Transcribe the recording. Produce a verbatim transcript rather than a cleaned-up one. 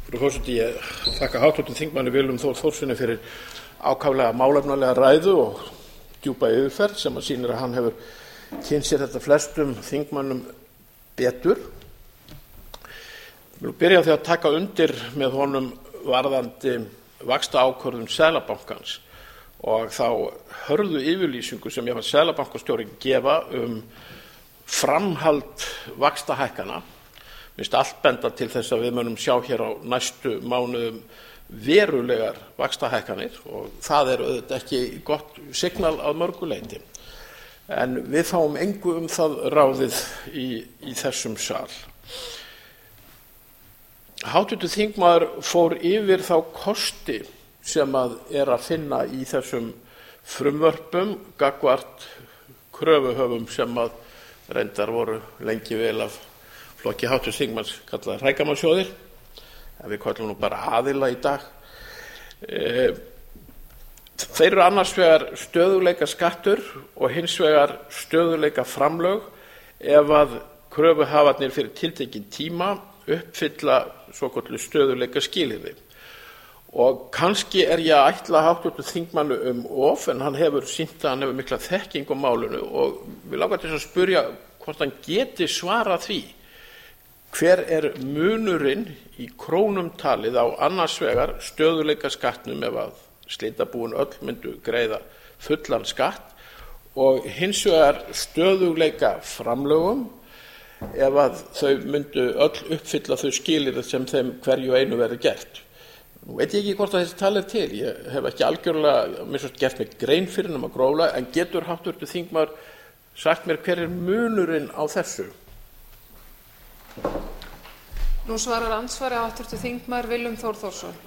Frú forseti, ég þakka háttvirtum þingmanni Willum Þór Þórssyni fyrir ákaflega málefnalega ræðu og djúpa yfirferð sem að sýnir að hann hefur kynnt sér þetta flestum þingmönnum betur. Ég vil byrja á því að taka undir með honum varðandi vaxtaákvörðun Seðlabankans og þá hörðu yfirlýsingu sem ég fann seðlabankastjóri gefa um framhald vaxtahækkana. Mér finnst allt benda til þess að við munum sjá hér á næstu mánuðum verulegar vaxtahækkanir og það er auðvitað ekki gott signal að mörgu leyti. En við fáum engu um það ráðið í, í þessum sal. Háttvirtur þingmaður fór yfir þá kosti sem að er að finna í þessum frumvörpum gagnvart kröfuhöfum sem að reyndar voru lengi vel af flokki háttvirts þingmanns kallaðir hrægammarsjóðir, en við köllum nú bara aðila í dag. Þeir eru annars vegar stöðugleika skattur og hins vegar stöðugleika framlög ef að kröfuhafarnir fyrir tiltekinn tíma uppfylla svokölluð stöðugleika skilyrði. Og kannski er ég að ætla háttvirtum þingmanni um of, en hann hefur sýnt að hann hefur mikla þekking á málinu og við langar til að spyrja hvort hann geti svarað því. Hver er munurinn í krónum talið á annars vegar stöðugleika skattnum ef að slitabúin öll myndu greiða fullan skatt og hins vegar stöðugleika framlögum ef að þau myndu öll uppfylla þau skilyrði sem þeim hverju einu verður gert. Nú veit ég ekki hvort að þessi tala er til. Ég hef ekki algjörlega misst gert mig grein fyrir nema gróflega, en getur háttvirtur þingmaður sagt mér hver er munurinn á þessu? Nú svarar andsvari háttvirtur þingmaður Willum Þór Þórsson.